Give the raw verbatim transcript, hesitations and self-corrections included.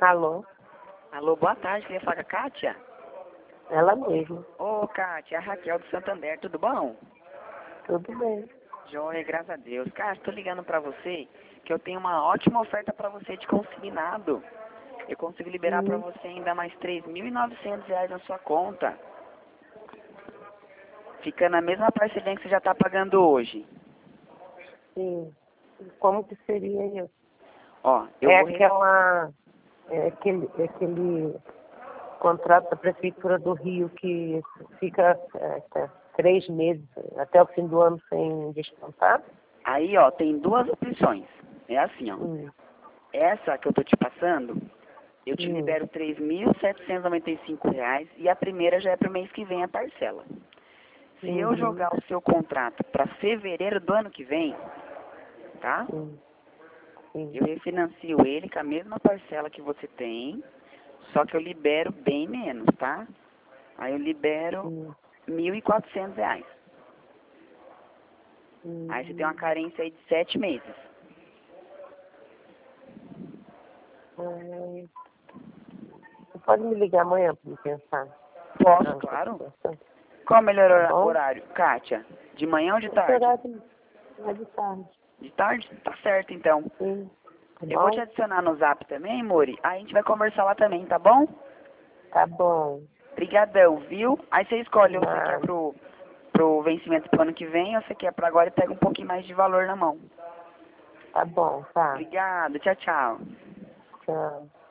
Alô? Alô, boa tarde, queria falar com a Kátia? Ela mesma. Ô, Kátia, é a Raquel do Santander, tudo bom? Tudo bem. Joia, graças a Deus. Cara, estou ligando pra você que eu tenho uma ótima oferta pra você de consignado. Eu consigo liberar pra Hum, você ainda mais três mil e novecentos reais na sua conta. Fica na mesma parcelinha que você já tá pagando hoje. sim. Como que seria isso? Ó, eu É vou... re- aquela... É aquele, é aquele contrato da Prefeitura do Rio que fica é, até três meses, até o fim do ano sem descontar? Aí, ó, tem duas opções. É assim, ó. Hum, Essa que eu tô te passando, eu te hum, libero três mil setecentos e noventa e cinco reais e a primeira já é pro mês que vem a parcela. Se eu uhum, jogar o seu contrato para fevereiro do ano que vem, tá? sim, sim, Eu refinancio ele com a mesma parcela que você tem, só que eu libero bem menos, tá? Aí eu libero sim, mil e quatrocentos reais. Aí você tem uma uhum. carência aí de sete meses. Ai, você pode me ligar amanhã para me pensar? Posso, Não, tô claro. pensando. Qual o melhor Tá hora- bom? horário? Kátia, de manhã ou de Esse tarde? horário é de tarde. De tarde? Tá certo, então. Sim. Tá Eu vou te bom? adicionar no Zap também, Mori. Aí a gente vai conversar lá também, tá bom? Tá bom. Brigadão, viu? Aí você escolhe ou você quer Nada. pro, pro vencimento pro ano que vem ou você quer pra agora e pega um pouquinho mais de valor na mão. Tá bom, tá. Obrigado, tchau, tchau. Tchau.